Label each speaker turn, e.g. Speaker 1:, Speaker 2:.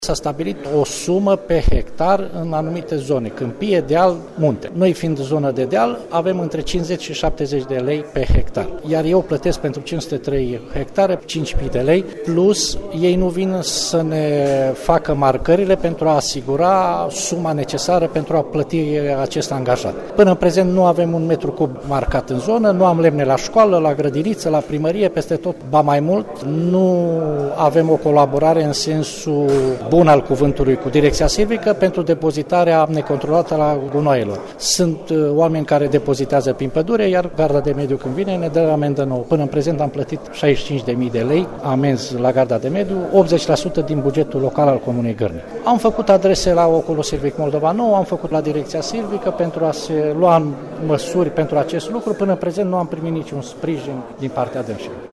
Speaker 1: S-a stabilit o sumă pe hectar în anumite zone, câmpie, deal, munte. Noi fiind zonă de deal, avem între 50 și 70 de lei pe hectar. Iar eu plătesc pentru 503 hectare 5.000 de lei, plus ei nu vin să ne facă marcările pentru a asigura suma necesară pentru a plăti acest angajat. Până în prezent nu avem un metru cub marcat în zonă, nu am lemne la școală, la grădiniță, la primărie, peste tot, ba mai mult, nu avem o colaborare în sensul bun al cuvântului cu Direcția Silvică pentru depozitarea necontrolată a gunoaielor. Sunt oameni care depozitează prin pădure, iar Garda de Mediu când vine ne dă amendă nouă. Până în prezent am plătit 65.000 de lei amenzi la Garda de Mediu, 80% din bugetul local al Comunei Gârnic. Am făcut adrese la Ocolul Silvic Moldova Nouă, am făcut la Direcția Silvică pentru a se lua măsuri pentru acest lucru. Până în prezent nu am primit niciun sprijin din partea dânsului.